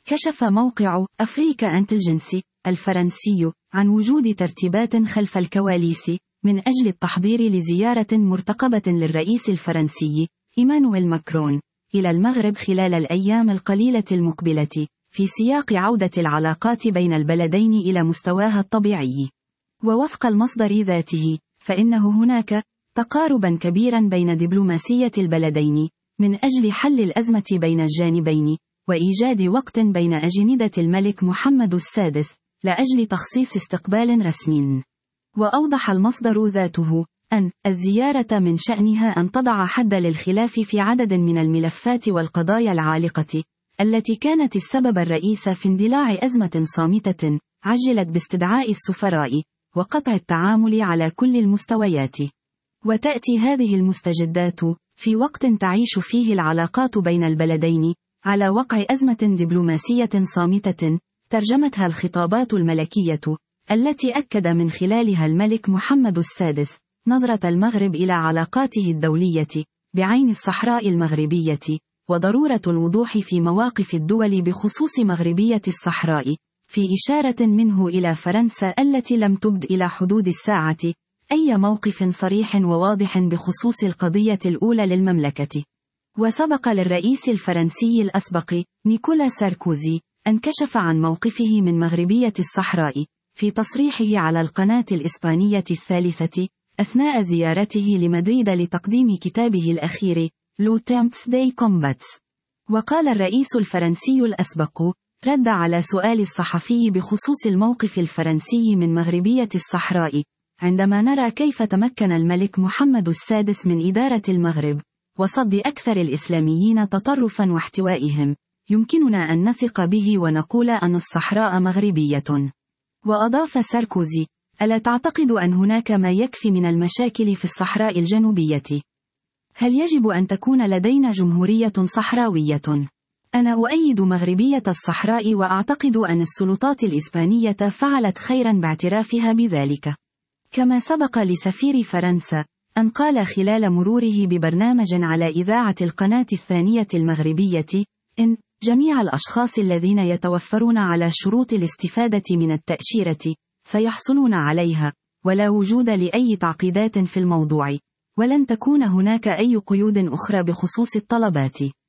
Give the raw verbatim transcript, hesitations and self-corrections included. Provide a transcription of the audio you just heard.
كشف موقع أفريكا انتليجنس الفرنسي عن وجود ترتيبات خلف الكواليس من أجل التحضير لزيارة مرتقبة للرئيس الفرنسي إيمانويل ماكرون إلى المغرب خلال الأيام القليلة المقبلة، في سياق عودة العلاقات بين البلدين إلى مستواها الطبيعي. ووفق المصدر ذاته، فإنه هناك تقاربا كبيرا بين دبلوماسية البلدين من أجل حل الأزمة بين الجانبين، وإيجاد وقت بين أجندة الملك محمد السادس لأجل تخصيص استقبال رسمي. وأوضح المصدر ذاته أن الزيارة من شأنها أن تضع حد للخلاف في عدد من الملفات والقضايا العالقة التي كانت السبب الرئيس في اندلاع أزمة صامتة عجلت باستدعاء السفراء وقطع التعامل على كل المستويات. وتأتي هذه المستجدات في وقت تعيش فيه العلاقات بين البلدين على وقع أزمة دبلوماسية صامتة ترجمتها الخطابات الملكية، التي أكد من خلالها الملك محمد السادس نظرة المغرب إلى علاقاته الدولية بعين الصحراء المغربية، وضرورة الوضوح في مواقف الدول بخصوص مغربية الصحراء، في إشارة منه إلى فرنسا التي لم تبد إلى حدود الساعة أي موقف صريح وواضح بخصوص القضية الأولى للمملكة. وسبق للرئيس الفرنسي الأسبق نيكولا ساركوزي أن كشف عن موقفه من مغربية الصحراء في تصريحه على القناة الإسبانية الثالثة أثناء زيارته لمدريد لتقديم كتابه الأخير لو تيمبس دي كومباتس. وقال الرئيس الفرنسي الأسبق رد على سؤال الصحفي بخصوص الموقف الفرنسي من مغربية الصحراء: عندما نرى كيف تمكن الملك محمد السادس من إدارة المغرب وصد أكثر الإسلاميين تطرفا واحتوائهم، يمكننا أن نثق به ونقول أن الصحراء مغربية. وأضاف ساركوزي: ألا تعتقد أن هناك ما يكفي من المشاكل في الصحراء الجنوبية؟ هل يجب أن تكون لدينا جمهورية صحراوية؟ أنا أؤيد مغربية الصحراء، وأعتقد أن السلطات الإسبانية فعلت خيرا باعترافها بذلك. كما سبق لسفير فرنسا أن قال خلال مروره ببرنامج على إذاعة القناة الثانية المغربية إن جميع الأشخاص الذين يتوفرون على شروط الاستفادة من التأشيرة سيحصلون عليها، ولا وجود لأي تعقيدات في الموضوع، ولن تكون هناك أي قيود أخرى بخصوص الطلبات.